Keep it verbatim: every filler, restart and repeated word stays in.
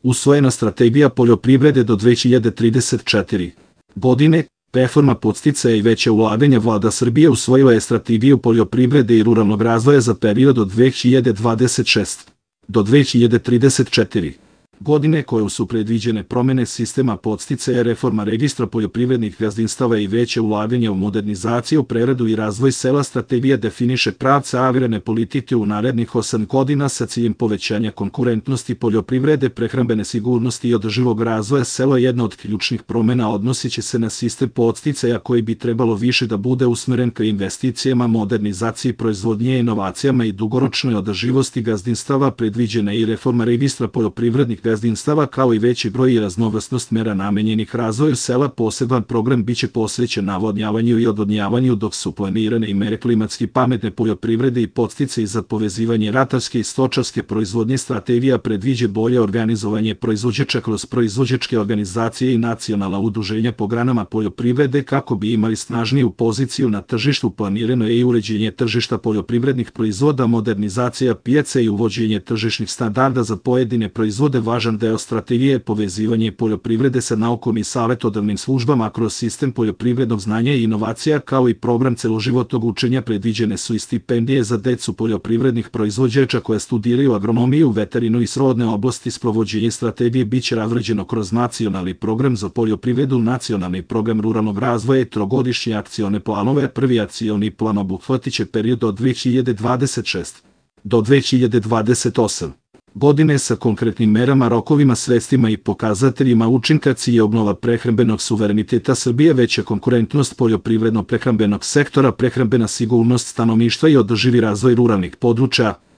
Usvojena strategija poljoprivrede do dve hiljade trideset četvrte. godine, reforma podsticaja i veće ulaganja. Vlada Srbije usvojila je strategiju poljoprivrede i ruralnog razvoja za period od dve hiljade dvadeset šeste. do dve hiljade trideset četvrte. godine, koje su predviđene promene sistema podsticaja, reforma registra poljoprivrednih gazdinstava i veće ulaganje u modernizaciju, preradu i razvoj sela. Strategija definiše pravce agrarne politike u narednih osam godina sa ciljem povećanja konkurentnosti poljoprivrede, prehrambene sigurnosti i održivog razvoja sela. Jedna od ključnih promena odnosit će se na sistem podsticaja koji bi trebalo više da bude usmeren ka investicijama, modernizaciji proizvodnje, inovacijama i dugoročnoj održivosti gazdinstava. Predviđena je i reforma registra poljoprivrednih gazdinstava kao i veći broj i raznovrsnost mera namenjenih razvoju sela. Poseban program biće posvećen navodnjavanju i odvodnjavanju, dok su planirane i mere klimatski pametne poljoprivrede i podsticaji za povezivanje ratarske i stočarske proizvodnje. Strategija predviđa bolje organizovanje proizvođača kroz proizvođačke organizacije i nacionalna udruženja po granama poljoprivrede kako bi imali snažniju poziciju na tržištu. Planirano je i uređenje tržišta poljoprivrednih proizvoda, modernizacija pijace i uvođenje tržišnih standarda za pojedine proizvode. Važan deo strategije je povezivanje poljoprivrede sa naukom i savetodavnim službama kroz sistem poljoprivrednog znanja i inovacija, kao i program celoživotnog učenja. Predviđene su i stipendije za decu poljoprivrednih proizvođača koja studiraju agronomiju, veterinu i srodne oblasti. Sprovođenje strategije biće razrađeno kroz nacionalni program za poljoprivredu, nacionalni program ruralnog razvoja i trogodišnje akcione planove. Prvi akcioni plan obuhvatiće period od dve hiljade dvadeset šeste. do dve hiljade dvadeset osme. godine sa konkretnim merama, rokovima, sredstvima i pokazateljima učinka. Cilj je obnova prehrambenog suvereniteta Srbije, veća konkurentnost poljoprivredno-prehrambenog sektora, prehrambena sigurnost stanovništva i održivi razvoj ruralnih područja.